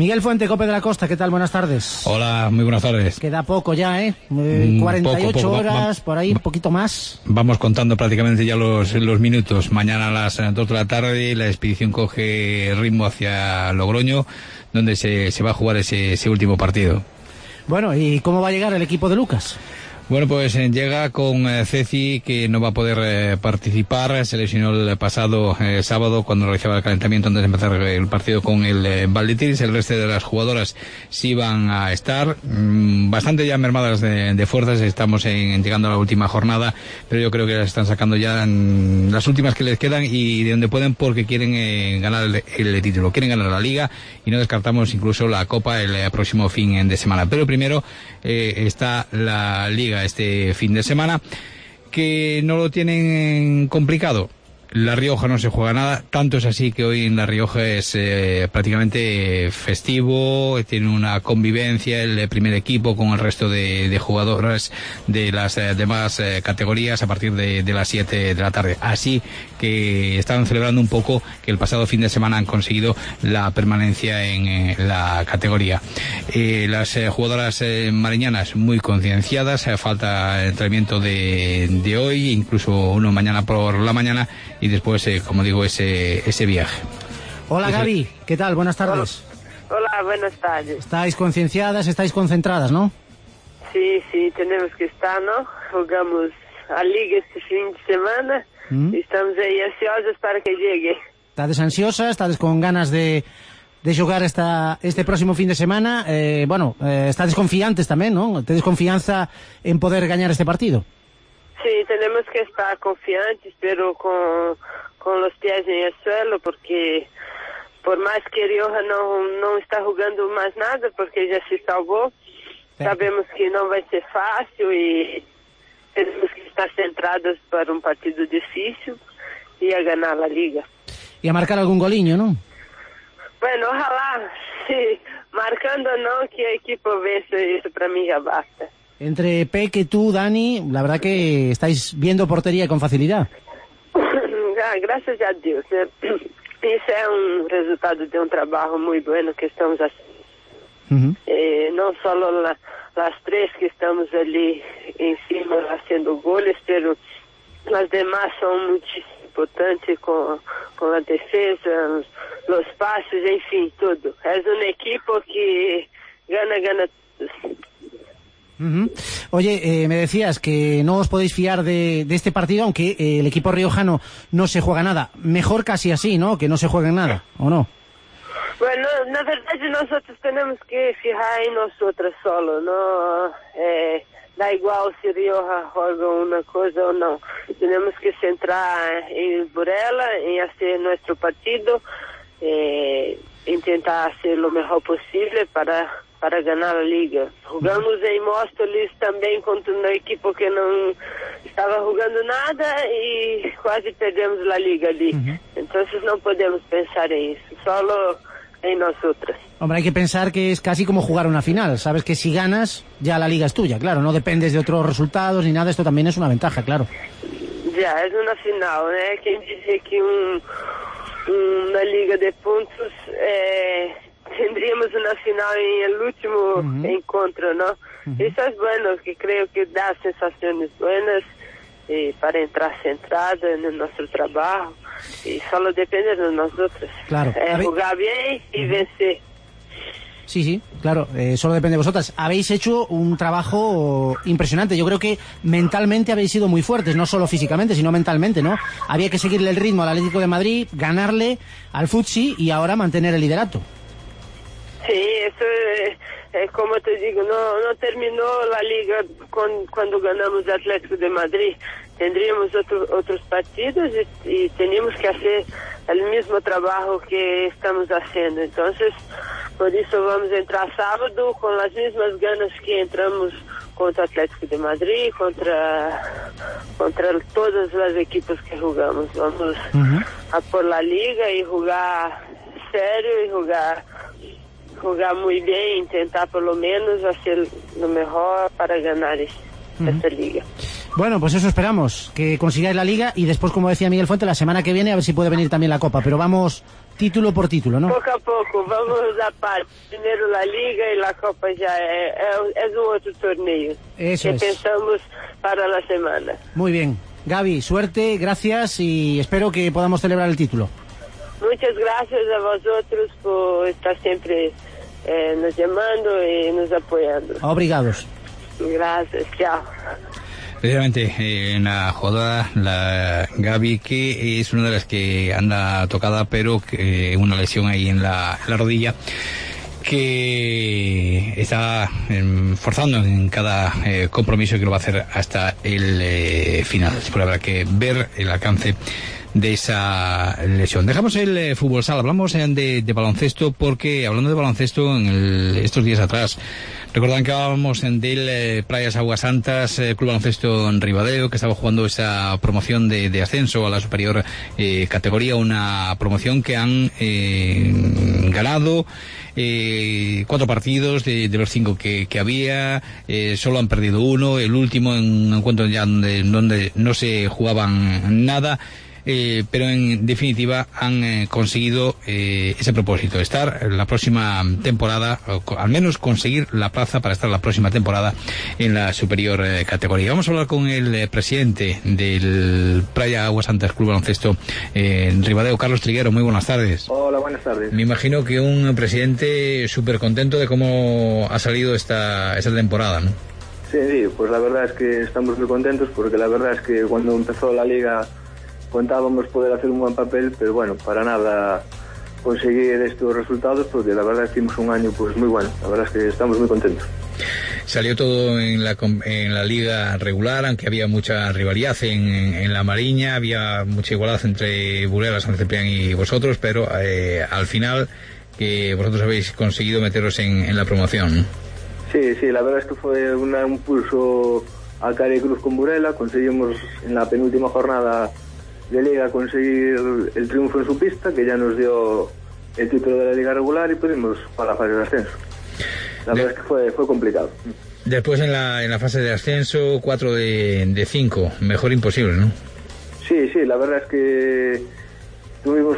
Miguel Fuente, Cope de la Costa, ¿qué tal? Buenas tardes. Hola, muy buenas tardes. Queda poco ya, 48 poco. Horas, por ahí, un poquito más. Vamos contando prácticamente ya los minutos. Mañana a las 2 de la tarde la expedición coge ritmo hacia Logroño, donde se va a jugar ese último partido. Bueno, ¿y cómo va a llegar el equipo de Lucas? Bueno, pues llega con Ceci, que no va a poder participar. Se lesionó el pasado sábado cuando realizaba el calentamiento antes de empezar el partido con el Valdetiris. El resto de las jugadoras sí van a estar bastante ya mermadas de fuerzas. Estamos llegando a la última jornada, pero yo creo que las están sacando ya las últimas que les quedan y de donde pueden, porque quieren ganar el título. Quieren ganar la Liga y no descartamos incluso la Copa el próximo fin de semana. Pero primero está la Liga este fin de semana, que no lo tienen complicado. La Rioja no se juega nada, tanto es así que hoy en La Rioja es prácticamente festivo, tiene una convivencia el primer equipo con el resto de jugadoras de las demás categorías a partir de las 7 de la tarde. Así que están celebrando un poco que el pasado fin de semana han conseguido la permanencia en la categoría. Las jugadoras mariñanas muy concienciadas, falta el entrenamiento de hoy, incluso uno mañana por la mañana, y después, como digo, ese viaje. Hola Gaby, ¿qué tal? Buenas tardes. Hola, buenas tardes. ¿Estáis concienciadas, estáis concentradas, no? Sí, tenemos que estar, ¿no? Jugamos a Liga este fin de semana y estamos ahí ansiosos para que llegue. ¿Estás ansiosa? ¿Estás con ganas de jugar este próximo fin de semana? ¿Estás confiantes también, no? ¿Tienes confianza en poder ganar este partido? Sí, tenemos que estar confiantes, pero con los pies en el suelo, porque por más que Rioja no está jugando más nada, porque ya se salvó, sabemos que no va a ser fácil y tenemos que estar centrados para un partido difícil y a ganar la Liga. Y a marcar algún goliño, ¿no? Bueno, ojalá, sí, marcando no, que el equipo vence, eso para mí ya basta. Entre Peque, tú, Dani, la verdad que estáis viendo portería con facilidad. Gracias a Dios. Ese es un resultado de un trabajo muy bueno que estamos haciendo. No solo las tres que estamos ali encima haciendo goles, pero las demás son muchísimo importantes con la defensa, los pases, en fin, todo. Es un equipo que gana. Oye, me decías que no os podéis fiar de este partido, aunque el equipo riojano no se juega nada. Mejor casi así, ¿no? Que no se juegue nada, ¿o no? Bueno, na verdade nosotros tenemos que fijar en nosotras solo, ¿no? Da igual si Rioja juega una cosa o no. Tenemos que centrar en Burela, en hacer nuestro partido, intentar hacer lo mejor posible para ganar la Liga. Jugamos en Móstoles também contra un equipo que no estaba jugando nada y casi perdemos la Liga ali. Entonces no podemos pensar en eso, solo en nosotras. Hombre, hay que pensar que es casi como jugar una final. Sabes que si ganas, ya la Liga es tuya, claro. No dependes de otros resultados ni nada. Esto también es una ventaja, claro. Ya, es una final, ¿no? Quien dice que una Liga de puntos... tendríamos una final en el último encuentro, ¿no? Eso es bueno, que creo que da sensaciones buenas para entrar centrado en nuestro trabajo y solo depende de nosotros. Claro. Jugar bien y vencer. Sí, claro, solo depende de vosotras. Habéis hecho un trabajo impresionante. Yo creo que mentalmente habéis sido muy fuertes, no solo físicamente, sino mentalmente, ¿no? Había que seguirle el ritmo al Atlético de Madrid, ganarle al Futsi y ahora mantener el liderato. Sí, eso es como te digo, no terminó la Liga cuando ganamos el Atlético de Madrid. Tendríamos otros partidos y teníamos que hacer el mismo trabajo que estamos haciendo. Entonces, por eso vamos a entrar sábado con las mismas ganas que entramos contra el Atlético de Madrid, contra todos los equipos que jugamos. Vamos a por la Liga y jugar serio y jugar muy bien, intentar por lo menos hacer lo mejor para ganar esta liga. Bueno, pues eso esperamos, que consigáis la Liga y después, como decía Miguel Fuente, la semana que viene a ver si puede venir también la Copa, pero vamos título por título, ¿no? Poco a poco, vamos a par. Primero la Liga y la Copa ya es un otro torneo. Eso que es. Pensamos para la semana. Muy bien. Gaby, suerte, gracias y espero que podamos celebrar el título. Muchas gracias a vosotros por estar siempre nos llamando y nos apoyando. Obrigados. Gracias, chao. Precisamente en la jugada, la Gaby, que es una de las que anda tocada, pero que una lesión ahí en la rodilla, que está forzando en cada compromiso, que lo va a hacer hasta el final. Después habrá que ver el alcance de esa lesión. Dejamos el fútbol sala, hablamos de baloncesto, porque hablando de baloncesto, estos días atrás, recordan que hablábamos del Praias Aguas Santas, Club Baloncesto en Ribadeo, que estaba jugando esa promoción de ascenso a la superior categoría, una promoción que han ganado 4 partidos de los 5 que había, solo han perdido 1, el último en un encuentro ya donde no se jugaban nada. Pero en definitiva han conseguido ese propósito, estar la próxima temporada, o al menos conseguir la plaza para estar la próxima temporada en la superior categoría. Vamos a hablar con el presidente del Praia Aguas Santas Club Baloncesto en Ribadeo, Carlos Triguero. Muy buenas tardes. Hola, buenas tardes. Me imagino que un presidente súper contento de cómo ha salido esta temporada, ¿no? Sí, pues la verdad es que estamos muy contentos, porque la verdad es que cuando empezó la liga contábamos poder hacer un buen papel, pero bueno, para nada conseguir estos resultados, porque la verdad es que hicimos un año pues muy bueno. La verdad es que estamos muy contentos. Salió todo en la liga regular, aunque había mucha rivalidad en la Mariña, había mucha igualdad entre Burela, San Ciprián y vosotros, pero al final que vosotros habéis conseguido meteros en la promoción, ¿no? Sí, la verdad es que fue un pulso a cara y cruz con Burela. Conseguimos en la penúltima jornada de liga conseguir el triunfo en su pista, que ya nos dio el título de la liga regular, y pudimos para la fase de ascenso. La verdad es que fue complicado. Después en la fase de ascenso, 4 de 5, mejor imposible, ¿no? Sí, la verdad es que tuvimos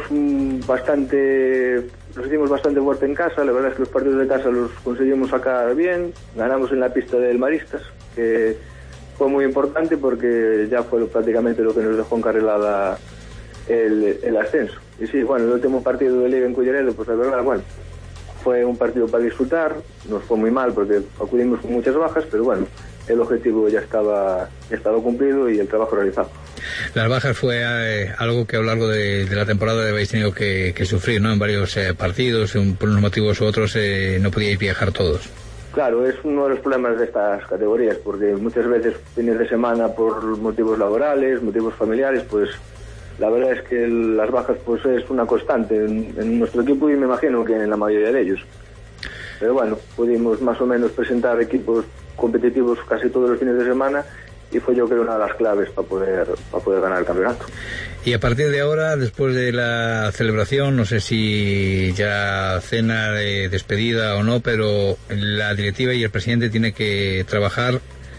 nos hicimos bastante fuerte en casa. La verdad es que los partidos de casa los conseguimos sacar bien. Ganamos en la pista del Maristas, que fue muy importante porque ya fue prácticamente lo que nos dejó encarrilada el ascenso. Y sí, bueno, el último partido de liga en Culleredo, pues la verdad, bueno, fue un partido para disfrutar. Nos fue muy mal porque acudimos con muchas bajas, pero bueno, el objetivo ya estaba cumplido y el trabajo realizado. Las bajas fue algo que a lo largo de la temporada habéis tenido que sufrir, ¿no? En varios partidos, por unos motivos u otros no podíais viajar todos. Claro, es uno de los problemas de estas categorías, porque muchas veces fines de semana por motivos laborales, motivos familiares, pues la verdad es que las bajas pues es una constante en nuestro equipo, y me imagino que en la mayoría de ellos. Pero bueno, pudimos más o menos presentar equipos competitivos casi todos los fines de semana, y fue yo creo una de las claves para poder ganar el campeonato. Y a partir de ahora, después de la celebración, no sé si ya cena de despedida o no, pero la directiva y el presidente tienen que trabajar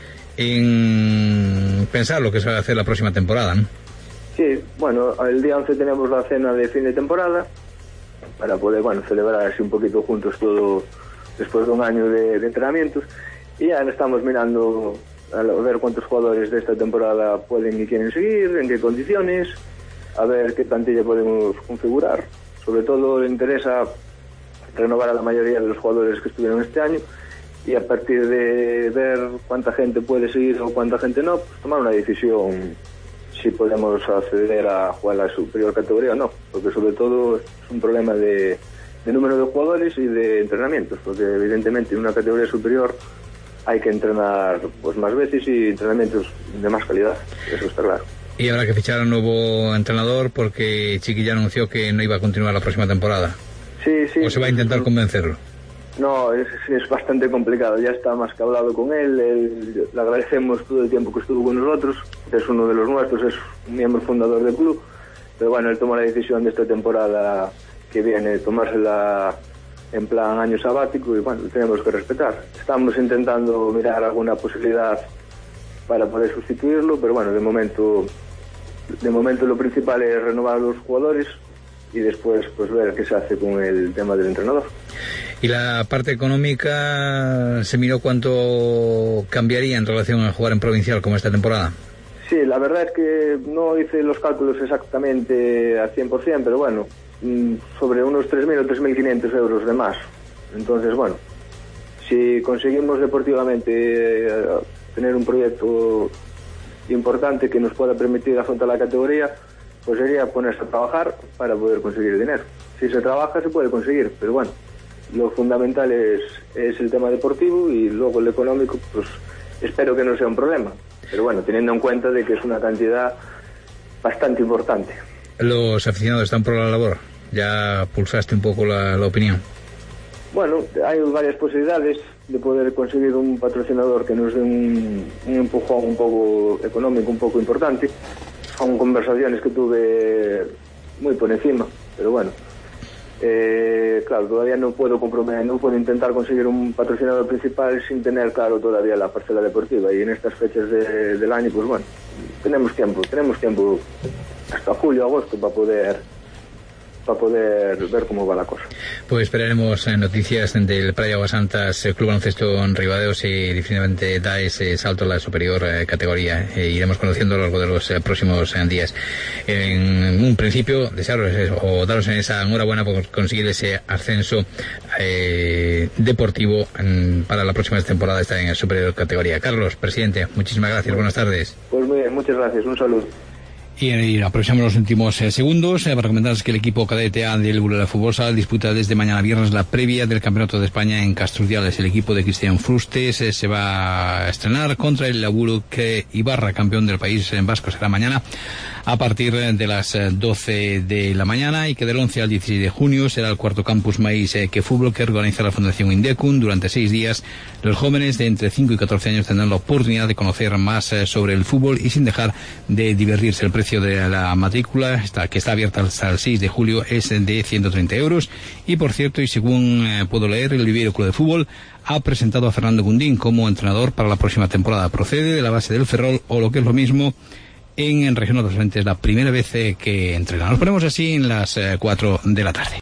en pensar lo que se va a hacer la próxima temporada, ¿no? Sí, bueno, el día 11 tenemos la cena de fin de temporada para poder, celebrar así un poquito juntos todo después de un año de entrenamientos, y ya estamos mirando a ver cuántos jugadores de esta temporada pueden y quieren seguir, en qué condiciones, a ver qué plantilla podemos configurar. Sobre todo le interesa renovar a la mayoría de los jugadores que estuvieron este año, y a partir de ver cuánta gente puede seguir o cuánta gente no, pues tomar una decisión si podemos acceder a jugar la superior categoría o no, porque sobre todo es un problema de número de jugadores y de entrenamientos, porque evidentemente en una categoría superior hay que entrenar pues más veces y entrenamientos de más calidad, eso está claro. Y habrá que fichar a un nuevo entrenador, porque Chiqui ya anunció que no iba a continuar la próxima temporada. Sí. ¿O se va a intentar convencerlo? No, es bastante complicado, ya está más que hablado con él, le agradecemos todo el tiempo que estuvo con nosotros, es uno de los nuestros, es un miembro fundador del club, pero bueno, él tomó la decisión de esta temporada que viene, tomársela en plan año sabático, y bueno, lo tenemos que respetar. Estamos intentando mirar alguna posibilidad para poder sustituirlo, pero bueno, de momento lo principal es renovar los jugadores y después pues ver qué se hace con el tema del entrenador. Y la parte económica, ¿se miró cuánto cambiaría en relación a jugar en provincial como esta temporada? Sí, la verdad es que no hice los cálculos exactamente al 100%, pero bueno, sobre unos 3.000 o 3.500 euros de más. Entonces, bueno, si conseguimos deportivamente tener un proyecto importante que nos pueda permitir afrontar la categoría, pues sería ponerse a trabajar para poder conseguir dinero. Si se trabaja se puede conseguir, pero bueno, lo fundamental es el tema deportivo, y luego el económico, pues espero que no sea un problema, pero bueno, teniendo en cuenta de que es una cantidad bastante importante. Los aficionados están por la labor, ya pulsaste un poco la opinión. Bueno, hay varias posibilidades de poder conseguir un patrocinador que nos dé un empujón un poco económico, un poco importante. Son conversaciones que tuve muy por encima, pero bueno, claro, todavía no puedo comprometer, no puedo intentar conseguir un patrocinador principal sin tener claro todavía la parcela deportiva, y en estas fechas del año, pues bueno, tenemos tiempo hasta julio, agosto para poder ver cómo va la cosa. Pues esperaremos noticias del Praia Aguas Santas Club Baloncesto en Ribadeos, y definitivamente da ese salto a la superior categoría. Iremos conociendo a lo largo de los próximos días. En un principio, desearos o daros en esa enhorabuena por conseguir ese ascenso deportivo para la próxima temporada, estar en la superior categoría. Carlos, presidente, muchísimas gracias, buenas tardes. Pues muy bien, muchas gracias, un saludo. Y aprovechamos los últimos segundos para comentaros que el equipo cadete A del Burela Fútbol Sala disputa desde mañana viernes la previa del Campeonato de España en Castrudiales. El equipo de Cristian Frustes se va a estrenar contra el Laburuk Ibarra, campeón del país en vasco. Será mañana a partir de las 12 de la mañana, y que del 11 al 16 de junio será el cuarto Campus Maíz que Fútbol, que organiza la Fundación Indecum. Durante 6 días los jóvenes de entre 5 y 14 años tendrán la oportunidad de conocer más sobre el fútbol y sin dejar de divertirse. El precio de la matrícula, que está abierta hasta el 6 de julio, es de 130 euros. Y por cierto, y según puedo leer, el Viveiro Club de Fútbol ha presentado a Fernando Gundín como entrenador para la próxima temporada. Procede de la base del Ferrol, o lo que es lo mismo, en Región Norte. Es la primera vez que entrena. Nos ponemos así en las 4 de la tarde.